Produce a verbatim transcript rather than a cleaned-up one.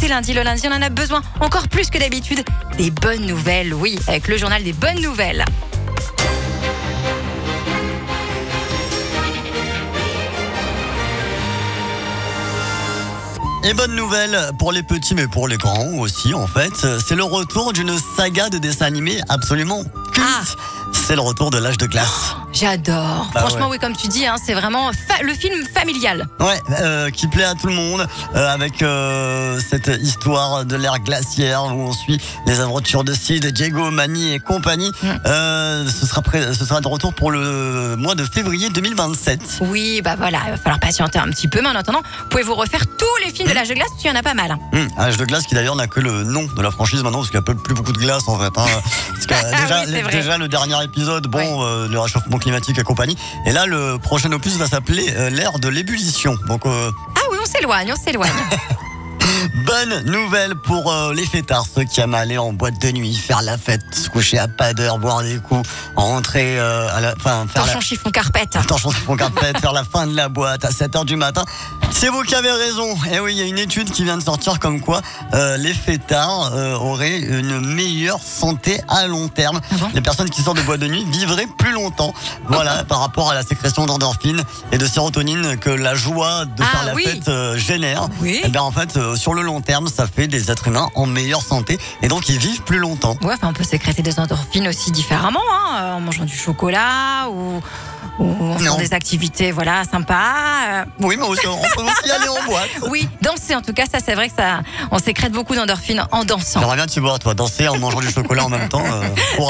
lundi. Le lundi, on en a besoin encore plus que d'habitude. Des bonnes nouvelles, oui, avec le journal des bonnes nouvelles. Et bonne nouvelle pour les petits, mais pour les grands aussi, en fait. C'est le retour d'une saga de dessins animés absolument culte. Ah. C'est le retour de l'âge de glace. J'adore. Bah Franchement, ouais. oui, comme tu dis, hein, c'est vraiment fa- le film familial. Ouais, euh, qui plaît à tout le monde, euh, avec euh, cette histoire de l'ère glaciaire où on suit les aventures de Sid, Diego, Manny et compagnie. Mm. Euh, ce sera prêt, ce sera de retour pour le mois de février deux mille vingt-sept. Oui, bah voilà, il va falloir patienter un petit peu, mais en attendant, vous pouvez vous refaire tous les films de l'âge de glace, parce qu'il y en a pas mal. Hein. Hum, Âge de glace qui d'ailleurs n'a que le nom de la franchise maintenant parce qu'il n'y a plus beaucoup de glace en fait. Hein. Parce que, euh, déjà, Oui, c'est les- vrai. déjà le dernier épisode, bon, Ouais. euh, le réchauffement climatique et compagnie. Et là le prochain opus va s'appeler euh, l'ère de l'ébullition. Donc euh, Ah oui, on s'éloigne, on s'éloigne. bonne nouvelle pour euh, les fêtards, ceux qui aiment aller en boîte de nuit, faire la fête, se coucher à pas d'heure, boire des coups, rentrer euh, à la fin, faire la Torchon chiffon carpette. Attention, c'est mon carpet, faire la fin de la boîte à sept heures du matin. C'est vous qui avez raison. Et oui, il y a une étude qui vient de sortir comme quoi euh, les fêtards euh, auraient une meilleure santé à long terme. Ah bon Les personnes qui sortent de boîte de nuit vivraient plus longtemps. Voilà, par rapport à la sécrétion d'endorphines et de sérotonine que la joie de Ah faire la oui. fête euh, génère. Oui. Et bien en fait, euh, sur le long terme, ça fait des êtres humains en meilleure santé et donc ils vivent plus longtemps. Ouais, enfin, on peut sécréter des endorphines aussi différemment, hein, en mangeant du chocolat ou, ou en faisant Non. des activités, voilà, sympas. Oui, mais aussi, on peut aussi aller en boîte. Euh, oui, danser, en tout cas, ça, c'est vrai que ça, on sécrète beaucoup d'endorphines en dansant. J'aimerais bien te voir, toi, danser en mangeant du chocolat en même temps. euh, pour